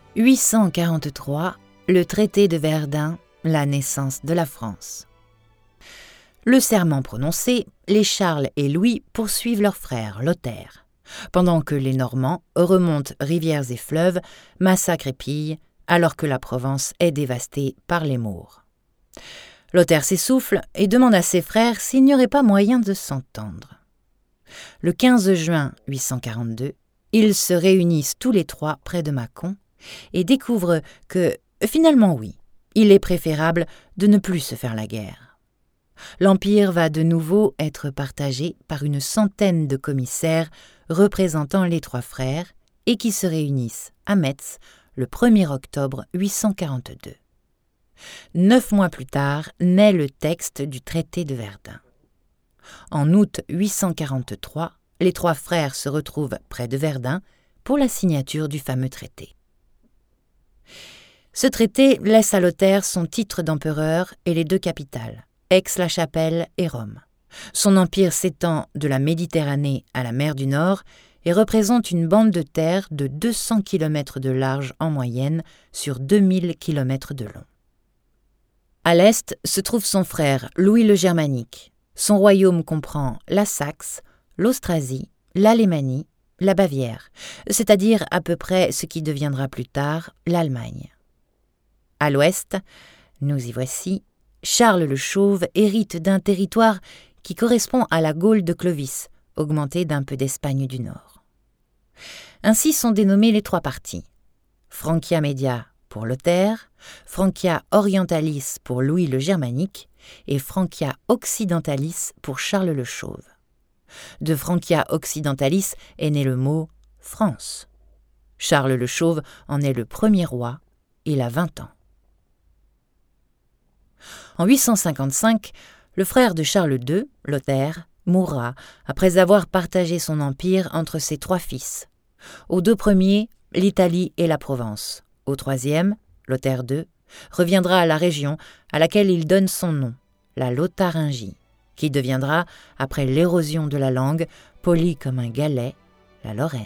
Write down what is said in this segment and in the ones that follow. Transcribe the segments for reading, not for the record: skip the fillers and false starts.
843, le traité de Verdun, la naissance de la France. Le serment prononcé, les Charles et Louis poursuivent leur frère, Lothaire, pendant que les Normands remontent rivières et fleuves, massacrent et pillent, alors que la Provence est dévastée par les Maures. Lothaire s'essouffle et demande à ses frères s'il n'y aurait pas moyen de s'entendre. Le 15 juin 842, ils se réunissent tous les trois près de Mâcon et découvrent que, finalement oui, il est préférable de ne plus se faire la guerre. L'Empire va de nouveau être partagé par une centaine de commissaires représentant les trois frères et qui se réunissent à Metz le 1er octobre 842. 9 mois plus tard naît le texte du traité de Verdun. En août 843, les trois frères se retrouvent près de Verdun pour la signature du fameux traité. Ce traité laisse à Lothaire son titre d'empereur et les 2 capitales, Aix-la-Chapelle et Rome. Son empire s'étend de la Méditerranée à la mer du Nord et représente une bande de terre de 200 km de large en moyenne sur 2000 km de long. À l'est se trouve son frère Louis le Germanique. Son royaume comprend la Saxe, l'Austrasie, l'Alémanie, la Bavière, c'est-à-dire à peu près ce qui deviendra plus tard l'Allemagne. À l'ouest, nous y voici, Charles le Chauve hérite d'un territoire qui correspond à la Gaule de Clovis, augmentée d'un peu d'Espagne du Nord. Ainsi sont dénommées les 3 parties. Francia Media pour Lothaire, Francia Orientalis pour Louis le Germanique et Francia Occidentalis pour Charles le Chauve. De Francia Occidentalis est né le mot « France ». Charles le Chauve en est le premier roi, il a 20 ans. En 855, le frère de Charles II, Lothaire, mourra après avoir partagé son empire entre ses 3 fils. Aux 2 premiers, l'Italie et la Provence. Au 3e, Lothaire II, reviendra à la région à laquelle il donne son nom, la Lotharingie, qui deviendra, après l'érosion de la langue, polie comme un galet, la Lorraine.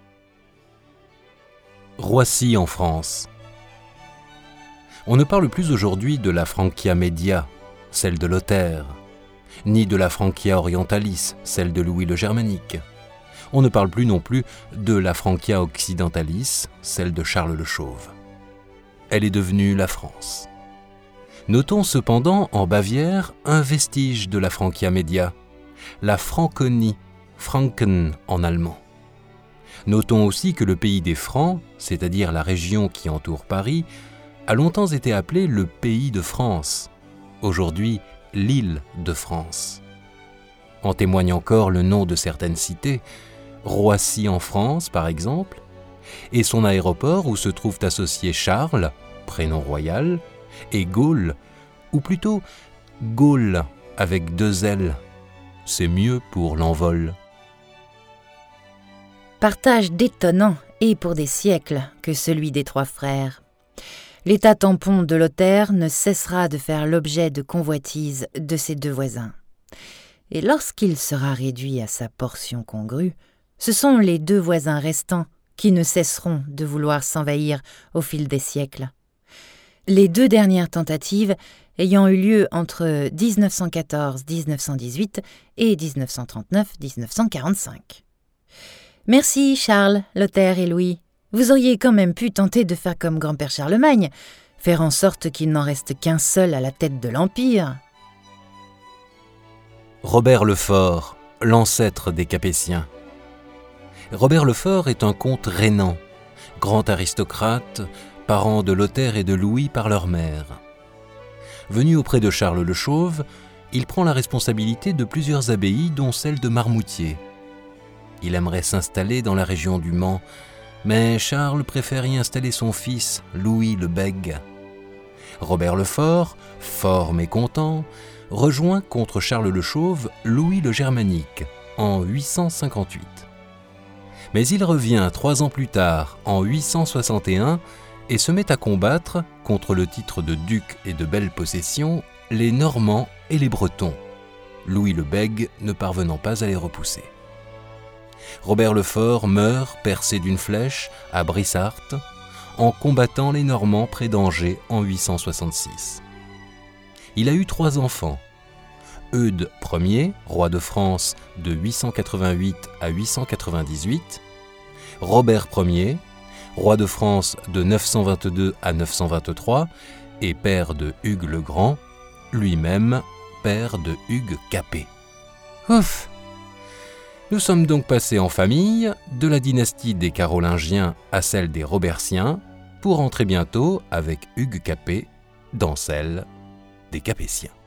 Roissy en France. On ne parle plus aujourd'hui de la Francia Media, celle de Lothaire, ni de la Francia Orientalis, celle de Louis le Germanique. On ne parle plus non plus de la Francia Occidentalis, celle de Charles le Chauve. Elle est devenue la France. Notons cependant en Bavière un vestige de la Francia Media, la Franconie, Franken en allemand. Notons aussi que le pays des Francs, c'est-à-dire la région qui entoure Paris, a longtemps été appelé le pays de France, aujourd'hui l'île de France. En témoigne encore le nom de certaines cités, Roissy en France par exemple, et son aéroport où se trouvent associés Charles, prénom royal, et Gaulle, ou plutôt Gaulle avec 2 L. C'est mieux pour l'envol. Partage détonnant et pour des siècles que celui des 3 frères. L'état tampon de Lothaire ne cessera de faire l'objet de convoitises de ses 2 voisins. Et lorsqu'il sera réduit à sa portion congrue, ce sont les 2 voisins restants qui ne cesseront de vouloir s'envahir au fil des siècles. Les 2 dernières tentatives ayant eu lieu entre 1914-1918 et 1939-1945. Merci Charles, Lothaire et Louis. Vous auriez quand même pu tenter de faire comme grand-père Charlemagne, faire en sorte qu'il n'en reste qu'un seul à la tête de l'Empire. Robert le Fort, l'ancêtre des Capétiens. Robert le Fort est un comte rhénan, grand aristocrate, parent de Lothaire et de Louis par leur mère. Venu auprès de Charles le Chauve, il prend la responsabilité de plusieurs abbayes, dont celle de Marmoutier. Il aimerait s'installer dans la région du Mans, mais Charles préfère y installer son fils, Louis le Bègue. Robert le Fort, fort mécontent, rejoint contre Charles le Chauve Louis le Germanique en 858. Mais il revient 3 ans plus tard, en 861, et se met à combattre, contre le titre de duc et de belle possession, les Normands et les Bretons, Louis le Bègue ne parvenant pas à les repousser. Robert le Fort meurt percé d'une flèche à Brissart en combattant les Normands près d'Angers en 866. Il a eu 3 enfants. Eudes Ier, roi de France de 888 à 898, Robert Ier, roi de France de 922 à 923 et père de Hugues le Grand, lui-même père de Hugues Capet. Ouf! Nous sommes donc passés en famille de la dynastie des Carolingiens à celle des Robertiens pour entrer bientôt avec Hugues Capet dans celle des Capétiens.